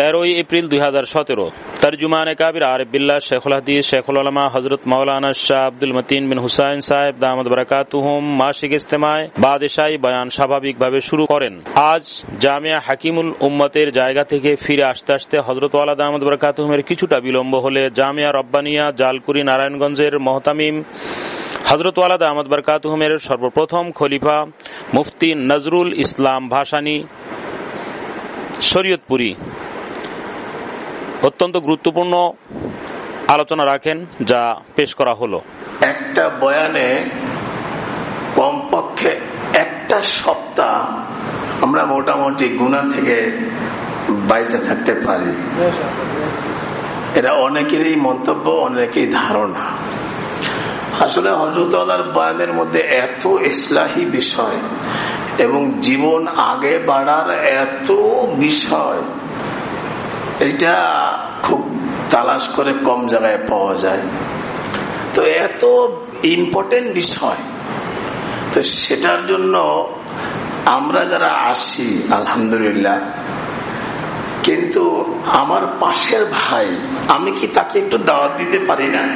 13 April 2017। তরজুমানে কাবির আরিফ বিল্লাহ শেখুল হাদিস শেখুল উলামা হযরত মাওলানা শাহ আব্দুল মতিন বিন হুসাইন সাহেব দামাত বারাকাতুহুম মাসিক ইজতেমায় বাদশাহী বয়ান স্বাভাবিকভাবে শুরু করেন। আজ জামিয়া হাকিমুল উম্মতের জায়গা থেকে ফিরে আসতে আসতে হযরত ওয়ালা দামাত বারাকাতুহুমের কিছুটা বিলম্ব হলে জামিয়া রব্বানিয়া জালকুড়ি নারায়ণগঞ্জের মুহতামিম হযরত ওয়ালা দামাত বারাকাতুহুমের সর্বপ্রথম খলিফা মুফতি নজরুল ইসলাম ভাসানী শরীয়তপুরী অত্যন্ত গুরুত্বপূর্ণ আলোচনা রাখেন, যা পেশ করা হলো। একটা বয়ানে কমপক্ষে একটা সপ্তাহ আমরা মোটামুটি গুনাহ থেকে বাইরে থাকতে পারি। এটা অনেকেরই মন্তব্য, অনেকেরই ধারণা। আসলে হযরত ওয়ালার বয়ানের মধ্যে এত ইসলাহি বিষয় এবং জীবন আগে বাড়ার এত বিষয়, এটা খুব তালাশ করে কম জায়গায় পাওয়া যায়। তো এত ইম্পর্টেন্ট বিষয়, তো সেটার জন্য আমরা যারা আসি আলহামদুলিল্লাহ, কিন্তু আমার পাশের ভাই, আমি কি তাকে একটু দাওয়াত দিতে পারি না?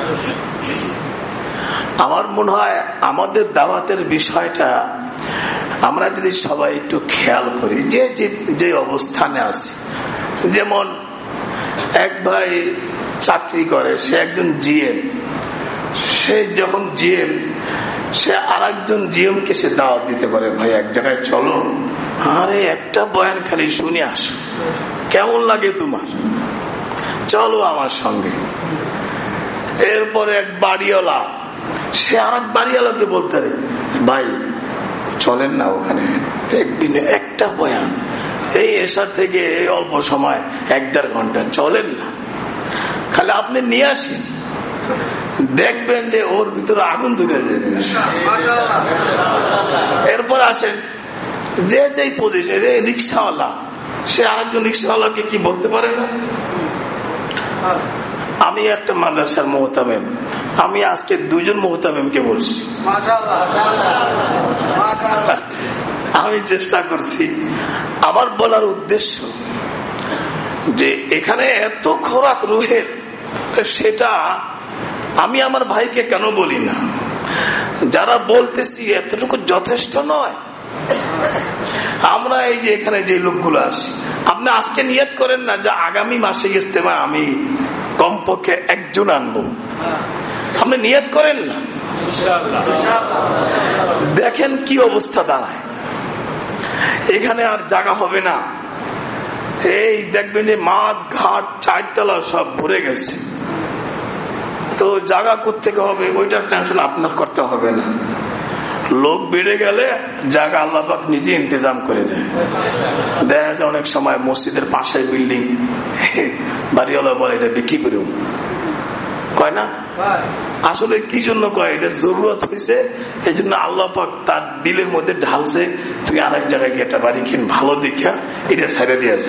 আমার মনে হয় আমাদের দাওয়াতের বিষয়টা আমরা যদি সবাই একটু খেয়াল করি, যে অবস্থানে আছি। যেমন এক ভাই চাকরি করে, সে একজন জিএম, সে যখন জিএম, সে আর একজন জিএম কে সে দাওয়াত দিতে পারে, ভাই এক জায়গায় চলো, আরে একটা বয়ান খালি শুনে আসো, কেমন লাগে তোমার, চলো আমার সঙ্গে। এরপরে এক বাড়িওয়ালা, সে আর এক বাড়িওয়ালাকে বলতে পারে, ভাই চলেন না ওখানে, একদিনে একটা বয়ান, এই এসার থেকে অল্প সময় 1-1.5 ঘন্টা, চলেন না, খালি আপনি নিয়ে আসেন, দেখবেন যে ওর ভিতরে আগুন ধরে যাবে। এরপর আসেন যে পজিশন, রিক্সাওয়ালা, সে আরেকজন রিক্সাওয়ালাকে কি বলতে পারে না? আমি একটা মাদ্রাসার মুহতামিম, আমি আজকে 2 জন মুহতামিমকে বলছি, আমি চেষ্টা করছি। আমার বলার উদ্দেশ্য যে এখানে এত খোরাক রুহের, সেটা আমি আমার ভাইকে কেন বলি না? যারা বলতেছি এতটুকু যথেষ্ট নয়? আমরা এই যে এখানে যে লোকগুলো আসি, আপনি আজকে নিয়ত করেন না যে আগামী মাসে ইজতেমা আমি কমপক্ষে 1 জন আনবো, আপনি নিয়ত করেন না? দেখেন কি অবস্থা দাঁড়ায়, এখানে আর জায়গা হবে না। এই দেখবেন যে মাঠ ঘাট 4 তলা সব ভরে গেছে, তো জায়গা কোত্থেকে হবে ওইটার টেনশন আপনার করতে হবে না। লোক বেড়ে গেলে জায়গা আল্লাহ পাক নিজে ইন্তজাম করে দেয়। দেখা যায় অনেক সময় মসজিদের পাশের বিল্ডিং বাড়িওয়ালা বলে এটা বিক্রি করেও, কয় না? আসলে কি জন্য কয়? এটা জরুরত হয়েছে, এই জন্য আল্লাহ পাক তার দিলের মধ্যে ঢালছে, তুই আরেক জায়গায় গিয়ে একটা বাড়ি কিন ভালো দেখা, এটা ছেড়ে দিয়েছে।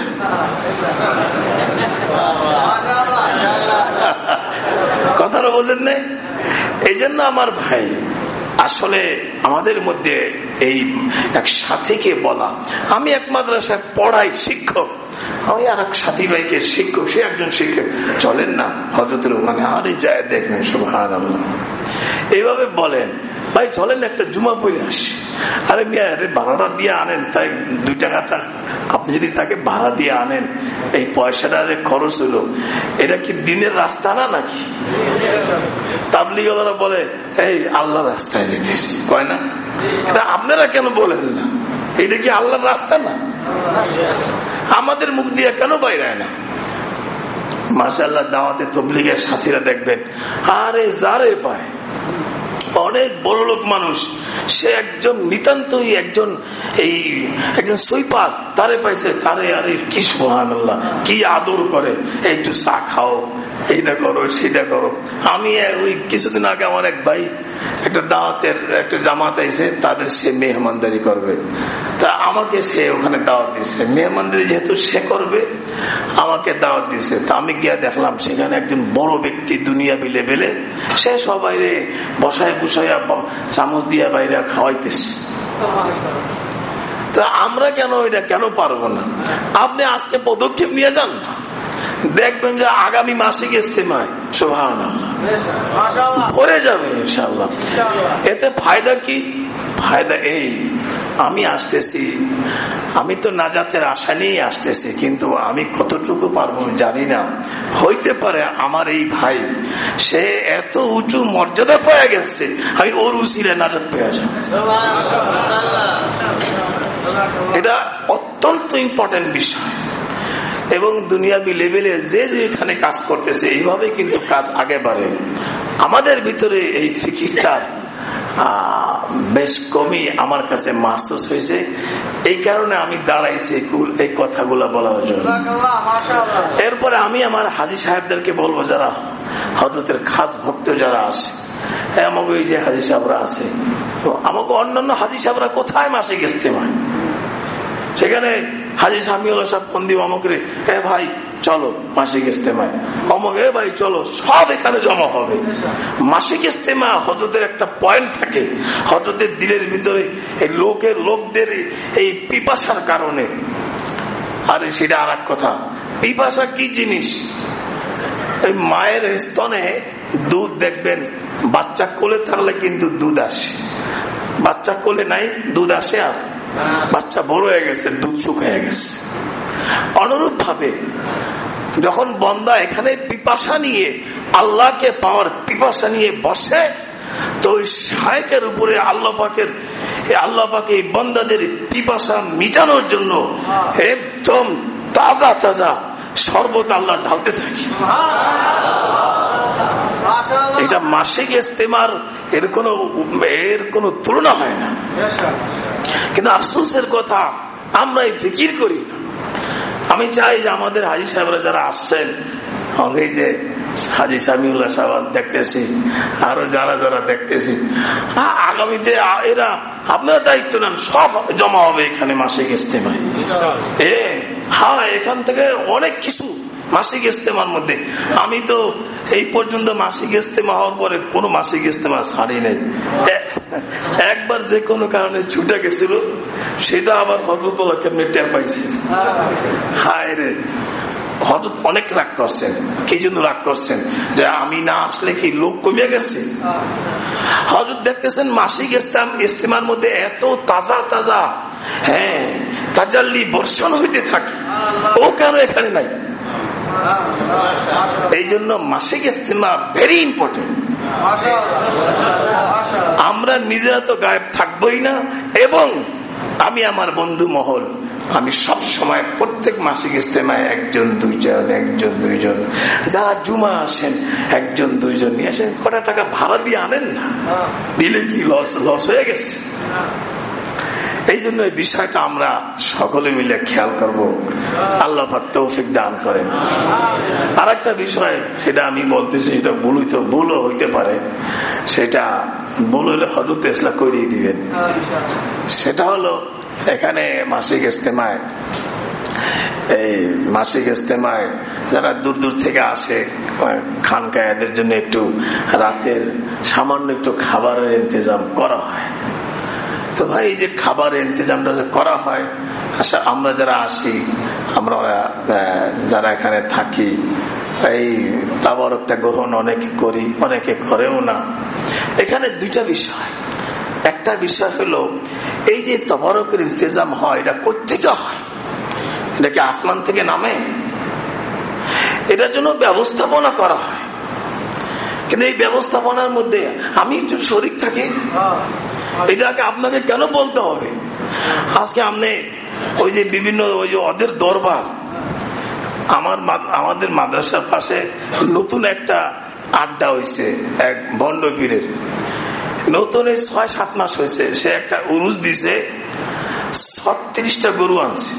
কথাটা বোঝেন নাই? এই জন্য আমার ভাই, আসলে আমাদের মধ্যে এই এক সাথীকে বলা, আমি এক মাদ্রাসায় পড়াই, শিক্ষক, আমি আর এক সাথী ভাইকে শিক্ষক, সে একজন শিক্ষক, চলেন না হযরতের ওখানে, আরে যায় দেখবেন সুবহানাল্লাহ, এইভাবে বলেন, ভাই চলেন একটা জুমা পড়ে আসি। আরে মিয়া, আরে ভাড়াটা দিয়ে আনেন, তাই 2 টাকাটা আপনি যদি তাকে ভাড়া দিয়ে আনেন, এই পয়সাটা যে খরচ হলো, এটা কি দিনের রাস্তা না নাকি? তাবলীগীরা বলে এই আল্লাহর রাস্তায় যেতেছি, কয় না? এটা আপনারা কেন বলেন না? এটা কি আল্লাহর রাস্তা না? আমাদের মুখ দিয়ে কেন বাইরে না? মাশাআল্লাহ, দাওয়াতে তাবলীগের সাথীরা দেখবেন, আরে যারে পায়, অনেক বড় লোক মানুষ, সে একজন নিতান্তই একজন সুইপার, তারে পাইছে, তারে আরে কি সুবহানাল্লাহ, কি আদর করে, একটু চা খাও, এইটা করো সেটা করো। আমি ওই কিছুদিন আগে আমার এক ভাই একটা দাওয়াতের একটা জামাত আইছে, তাদের সে মেহমানদারি করবে, তা আমাকে সে ওখানে দাওয়াত দিচ্ছে, মেহমানদারি যেহেতু সে করবে আমাকে দাওয়াত দিচ্ছে। তা আমি গিয়া দেখলাম সেখানে একজন বড় ব্যক্তি, দুনিয়াবি লেভেলে, সে সবাই বসায় বসাইয়া চামচ দিয়া বাইরে খাওয়াইতেছে। তো আমরা কেন এটা কেন পারবো না? আপনি আজকে পদক্ষেপ নিয়ে যান না, দেখবেন যে আগামী মাসিক ইস্তেমায় সুবহানাল্লাহ পড়ে যাবে ইনশাআল্লাহ। এতে ফায়দা কি? ফায়দা এই, আমি আসতেছি, আমি তো নাজাতের আশা নিয়ে আসতেছি, কিন্তু আমি কতটুকু পারবো জানি না। হইতে পারে আমার এই ভাই সে এত উঁচু মর্যাদা পেয়ে গেছে, আমি ওর উসিলে নাজাত পেয়ে যাব। এটা অত্যন্ত ইম্পর্টেন্ট বিষয়। এবং দুনিয়াবি লেভেলে যে যেখানে কাজ করতেছে এইভাবে কিন্তু কাজ আগে বাড়ে। আমাদের ভিতরে এই ফিকিরটা বেশ কমই আমার কাছে মাহসুস হয়েছে, এই কারণে আমি দাঁড়াইছি এই কথাগুলো বলার জন্য। এরপরে আমি আমার হাজী সাহেবদেরকে বলবো, যারা হযরতের খাস ভক্ত যারা আছে, আমাকে এই যে হাজী সাহেবরা আছে, তো আমাকে অন্যান্য হাজী সাহেবরা কোথায় মাসিক ইস্তেমায়, সেখানে হাজী সামিউল্লাহ সাহেব ফোন দিব আমাকে, এ ভাই চলো মাসিক ইস্তেমায়, অমুক এ ভাই চলো, সব এখানে জমা হবে। মাসিক ইস্তেমা হযরতের একটা পয়েন্ট থাকে, হযরতের দিলের ভিতরে এই লোকদের এই পিপাসার কারণে। আরে সেটা আর এক কথা, পিপাসা কি জিনিস? এই মায়ের স্তনে দুধ দেখবেন, বাচ্চা কোলে থাকলে কিন্তু দুধ আসে, বাচ্চা কোলে নাই দুধ আসে, আর বাচ্চা বড় হয়ে গেছে দুধ শুকিয়ে গেছে। অনুরূপ ভাবে যখন বান্দা এখানে পিপাসা নিয়ে, আল্লাহকে পাওয়ার পিপাসা নিয়ে বসে, তো ওই শায়েকের উপরে আল্লাহ পাকের এই বান্দাদের পিপাসা মিটানোর জন্য একদম তাজা তাজা শরবত আল্লাহ ঢালতে থাকি। এটা মাসিক ইস্তেমার এর কোনো তুলনা হয় না। কিন্তু আফসোসের কথা, আমরা এই ফিকির করি না। আমি চাই যে আমাদের হাজী সাহেবরা যারা আসছেন, এই যে হাজী সামিউল্লাহ সাহেব দেখতেছি, আরো যারা যারা দেখতেছি, আগামীতে এরা আপনারা দায়িত্ব নেন, সব জমা হবে এখানে মাসিক ইস্তেমায়। হ্যাঁ, এখান থেকে অনেক কিছু মাসিক ইস্তেমার মধ্যে। আমি তো এই পর্যন্ত মাসিক ইস্তেমা হওয়ার পরে কোন মাসিক ইস্তেমা ছাড়ি নাই। একবার যে কোনো কারণে ছুটে গেছিল, সেটা আবার হযরতুল্লাহ কেমনে টের পাইছে। হায় রে, হযরত অনেক রাগ করছেন। কি জন্য রাগ করছেন? যে আমি না আসলে কি লোক কমে গেছে? হযরত দেখতেছেন মাসিক ইস্তেমার মধ্যে এত তাজা তাজা তাজাল্লি বর্ষণ হইতে থাকে, ও কেন এখানে নাই? এই জন্য মাসিক ইস্তেমা ভেরি ইম্পর্টেন্ট। আমরা নিজেরা তো গায়েব থাকবোই না, এবং আমি আমার বন্ধু মহল, আমি সব সময় প্রত্যেক মাসিক ইস্তেমায় একজন দুইজন যারা জুমা আসেন, একজন দুইজন নিয়ে আসেন। কটা টাকা ভাড়া দিয়ে আনেন না, দিলে কি লস হয়ে গেছে? এই জন্য এই বিষয়টা আমরা সকলে মিলে খেয়াল করব। আল্লাহ পাক তৌফিক দান করেন। আর একটা বিষয়, সেটা আমি বলতেছি, এটা ভুলও হইতে পারে, সেটা ভুল হলে হযরত ইসলাম করিয়ে দিবেন। সেটা হলো, এখানে মাসিক ইস্তেমায় যারা দূর দূর থেকে আসে খানকায়, এদের জন্য একটু রাতের সামান্য একটু খাবারের ইন্তজাম করা হয়। তো ভাই, এই যে খাবারের ইন্তজামটা যে করা হয়, আচ্ছা আমরা যারা আসি, আমরা যারা এখানে থাকি, এই তাবারকটা গ্রহণ অনেকে করি, অনেকে করেও না। এখানে দুইটা বিষয়। একটা বিষয় হলো, এই যে তাবারকের ইন্তজাম হয়, এটা কোত্থেকে হয়? এটা কি আসমান থেকে নামে? এটার জন্য ব্যবস্থাপনা করা হয়, কিন্তু এই ব্যবস্থাপনার মধ্যে আমি একটু শরীক থাকি। এটাকে আপনাকে কেন বলতে হবে? আজকে আপনি ওই যে বিভিন্ন ওই যে ওদের দরবার, আমাদের মাদ্রাসার পাশে নতুন একটা আড্ডা হয়েছে, এক ভণ্ড পীরের। নতুন 6-7 মাস হয়েছে, সে একটা উরুস দিছে, 36টা গরু আনছে।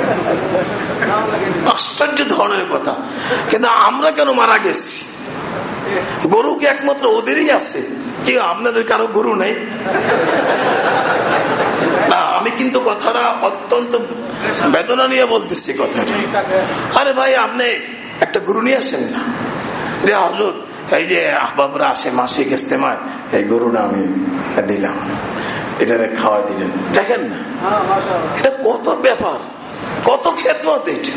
আশ্চর্য ধরনের কথা। কিন্তু আমরা কেন মারা গেছি? গরু কি একমাত্র ওদেরই আছে? কি আপনাদের কারো গরু নেই? না, আমি কিন্তু কথাটা অত্যন্ত বেদনা নিয়ে বলতেছি কথাটা। আরে ভাই, আপনি একটা গরু নিয়ে আসেন না। হযরত, এই যে আহবাবরা আসে মাসিক ইস্তেমায়, এই গরুটা আমি দিলাম। এটা খাওয়াই দিলেন, দেখেন না এটা কত ব্যাপার, কত খেদমত এটা।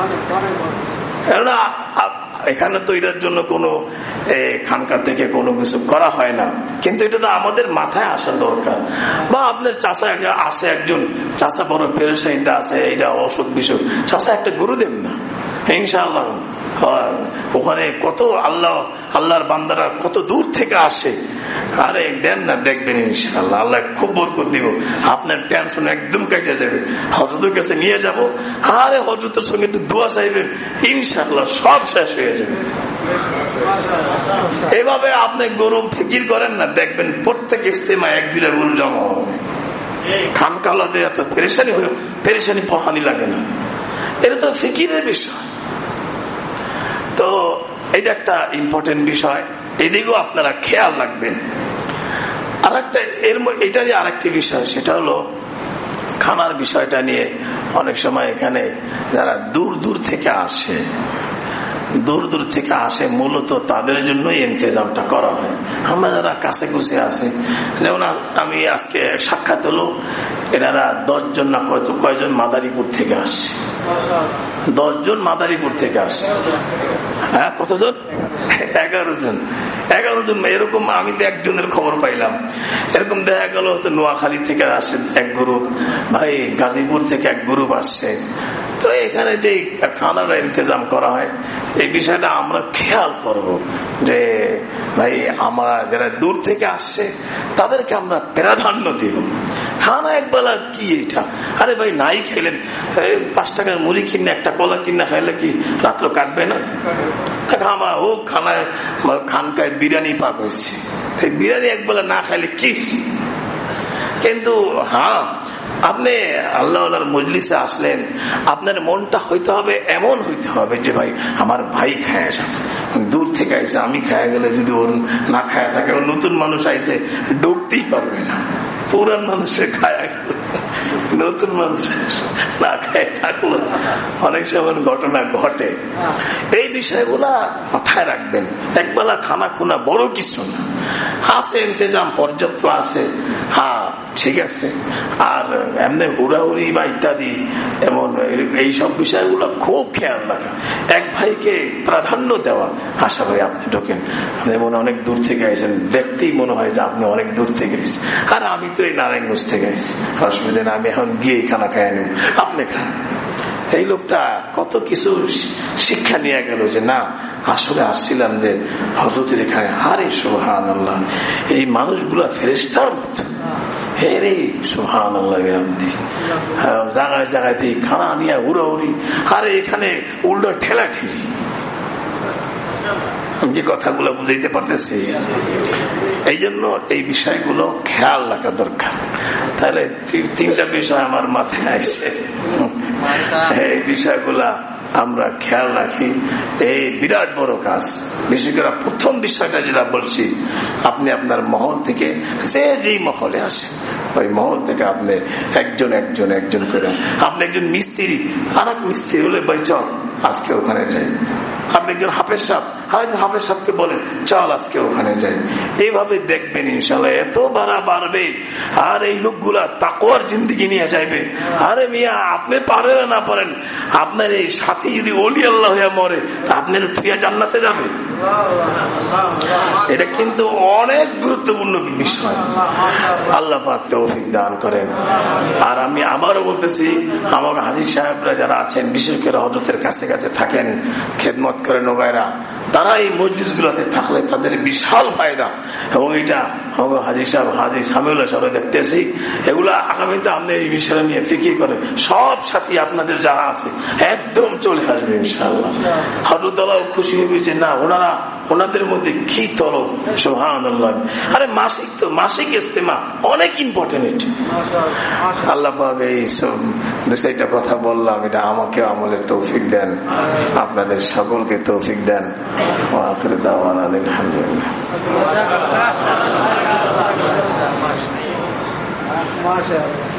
এখানে তো এটার জন্য কোনো খানকা থেকে কোনো কিছু করা হয় না, কিন্তু এটা তো আমাদের মাথায় আসা দরকার। বা আপনার চাচা আছে, একজন চাচা বড় পেরেশানিতে আছে, এটা অসুখ বিসুখ, চাচা একটা গুরু দেন না, ইনশাআল্লাহ ওখানে কত আল্লাহর বান্দারা কত দূর থেকে আসে, আরে দেন না, দেখবেন ইনশাআল্লাহ আল্লাহ খুব বরকত দিব, আপনার টেনশন একদম কেটে যাবে। হযরতের কাছে নিয়ে যাব, আরে হযরতের সঙ্গে একটু দোয়া চাইবেন, ইনশাআল্লাহ সব শেষ হয়ে যাবে। এভাবে আপনি গরু ফিকির করেন না, দেখবেন প্রত্যেক ইস্তেমায় 1-2টা গরু জমা হবে। খানকালাতে এত পেরেশানি পোহানি লাগে না, এটা তো ফিকিরের বিষয়। তো এটা একটা ইম্পর্টেন্ট বিষয়, এদিকেও আপনারা খেয়াল রাখবেন। এটারই আরেকটি বিষয়, সেটা হলো খানার বিষয়টা নিয়ে অনেক সময় এখানে যারা দূর দূর থেকে আসে, মূলত তাদের জন্যই ইন্তজামটা করা হয়। আমরা যারা কাছে কুছে আছি, যেমন আমি আজকে সাক্ষাৎ হলো, এনারা 10 জন না কয়জন মাদারীপুর থেকে আসছে, 10 জন মাদারীপুর থেকে আসছে। হ্যাঁ, কতজন? 11 জন। এরকম আমি তো একজনের খবর পাইলাম, এরকম দেখা গেল নোয়াখালী থেকে আসছে এক গ্রুপ, ভাই গাজীপুর থেকে এক গ্রুপ আসছে। তো এখানে যে খানার ইন্তজাম করা হয়, এই বিষয়টা আমরা খেয়াল করব যে ভাই আমরা যারা দূর থেকে আসছে তাদেরকে আমরা প্রাধান্য দিব। খানা একবেলা কি এটা, আরে ভাই নাই খেলেন, 5 টাকার মুড়ি কিনে একটা কলা কিনে খাইলে কি রাত্র কাটবে না? খানকায় বিরিয়ানি পাক হয়েছে, বিরিয়ানি একবেলা না খাইলে কি। কিন্তু হ্যাঁ, আপনি আল্লাহর মজলিসে আসলেন, আপনার মনটা হইতে হবে, এমন হইতে হবে যে ভাই আমার ভাই খায় যাবে, দূর থেকে আইসে, আমি খায় গেলে যদি ওর না খায় থাকে, ওর নতুন মানুষ আইসে ঢুকতেই পারবে না, পুরান মানুষের খায় গেল, নতুন মানুষের না খায় থাকলো, অনেক সময় ঘটনা ঘটে। এই বিষয়গুলা মাথায় রাখবেন। একবেলা খানা খুনা বড় কিছু না, আছে ইন্তজাম পর্যাপ্ত আছে, হ্যাঁ ঠিক আছে। আর এমনি হুড়াহুড়ি বা ইত্যাদি এমন এইসব বিষয়গুলো খুব খেয়াল রাখা, এক ভাইকে প্রাধান্য দেওয়া। আশা ভাই আপনি ঢোকেন, আপনি মনে অনেক দূর থেকে আইসেন, দেখতেই মনে হয় যে আপনি অনেক দূর থেকে আইসেন, আর আমি তো এই নারায়ণগঞ্জ থেকে আইসি, অসুবিধা না, আমি এখন গিয়ে খানা খাই নেব, আপনি খান। এই লোকটা কত কিছু শিক্ষা নিয়ে গেল যে না, আসলে আসছিলাম যে হযরতের এখানে, আরে সুবহানাল্লাহ, এই মানুষগুলা ফেরেশতার মতো, রে সুবহানাল্লাহ, জায়গায় জায়গায় খানা নিয়ে উড়াউড়ি, আরে এখানে উল্টো ঠেলা ঠেলি। আমি কি কথাগুলো বুঝাইতে পারতেছি? এই জন্য এই বিষয়গুলো খেয়াল রাখা দরকার। তাহলে 3টা বিষয় আমার মাথায় আসছে, এই বিষয়গুলা আমরা খেয়াল রাখি, এই বিরাট বড় কাজ। বিশেষ করে প্রথম বিষয়টা যেটা বলছি, আপনি আপনার মহল থেকে যেই মহলে আসেন, ওই মহল থেকে আপনি একজন করে, আপনি একজন মিস্ত্রি, আর এক মিস্ত্রি হলে ভাই চল আজকে ওখানে যাই, আপনি একজন হাফেজ সাহেব, হাফেজ সাহেবকে বলেন চল আজকে ওখানে যাই। এইভাবে দেখবেন ইনশাল্লাহ এত বাড়বে, আর এই লোকগুলা তাকওয়ার জিন্দেগি নিয়ে যাইবে। আরে মিয়া, আপনি পারেন না পারেন, আপনার এই সাথী যদি ওলি আল্লাহ হইয়া মরে, আপনার থুইয়া জান্নাতে যাবে। এটা কিন্তু অনেক গুরুত্বপূর্ণ বিষয়। আল্লাহ পাক তৌফিক দান করেন। আর আমি আবারও বলতেছি, আমার হাজী সাহেবরা যারা আছেন, বিশেষ করে হযরতের কাছে কাছে থাকেন, খেদমত করেন ওগায়রা, তারা এই মজলিস গুলাতে থাকলে তাদের বিশাল ফায়দা। এবং এটা হাজী সাহেব, হাজী সামিউল্লাহ সাহেব দেখতেছি, এগুলা আগামীতে আপনি এই বিষয়টা নিয়ে ফিকির করেন, সব সাথী আপনাদের যারা আছে একদম চলে আসবে ইনশাআল্লাহ। হযরতরাও খুশি হবে যে না, ওনাদের মধ্যে কি তলব, সুবহানাল্লাহ। আরে মাসিক ইজতিমা অনেক ইম্পর্টেন্ট। আল্লাহ পাক এই সব 2-4টা কথা বললাম, এটা আমাকে আমলের তৌফিক দেন, আপনাদের সকলকে তৌফিক দেন। ওয়া আখিরু দাওয়ানা আলহামদুলিল্লাহ।